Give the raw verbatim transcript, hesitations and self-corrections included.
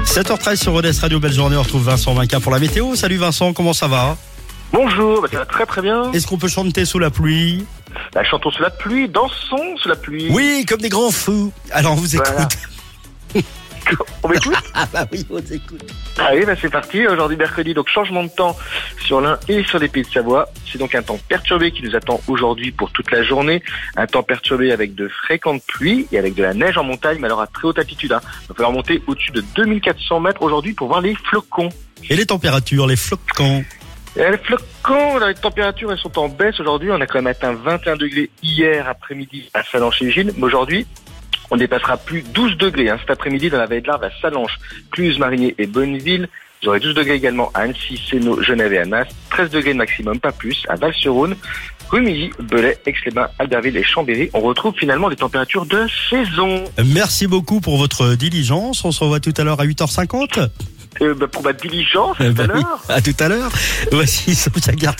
sept heures treize sur Rodez Radio, belle journée, on retrouve Vincent Vinca pour la météo. Salut Vincent, comment ça va? Bonjour, bah ça va très très bien. Est-ce qu'on peut chanter sous la pluie? Bah, chantons sous la pluie, dansons sous la pluie. Oui, comme des grands fous. Alors on vous écoute. Voilà. On m'écoute? Ah bah oui, on t'écoute. Ah oui, bah c'est parti. Aujourd'hui mercredi, donc changement de temps sur l'Ain et sur les Pays de Savoie. C'est donc un temps perturbé qui nous attend aujourd'hui pour toute la journée. Un temps perturbé avec de fréquentes pluies et avec de la neige en montagne, mais alors à très haute altitude. Hein. Il va falloir monter au-dessus de deux mille quatre cents mètres aujourd'hui pour voir les flocons. Et les températures, les flocons? Et les flocons, les températures, elles sont en baisse aujourd'hui. On a quand même atteint vingt et un degrés hier après-midi à Sallanches-les-Gilles. Mais aujourd'hui, on dépassera plus douze degrés. Hein. Cet après-midi, dans la vallée de l'Arve, à Sallanches, Cluse, Marigné et Bonneville. Vous aurez douze degrés également à Annecy, Sénaux, Genève et Annas. treize degrés de maximum, pas plus, à Val-sur-Rhône, Rumilly, Belay, Aix-les-Bains, Albertville et Chambéry. On retrouve finalement des températures de saison. Merci beaucoup pour votre diligence. On se revoit tout à l'heure à huit heures cinquante. Euh, bah, pour ma diligence, Euh, tout à bah oui, l'heure. à tout à l'heure. Voici Sophia Gart.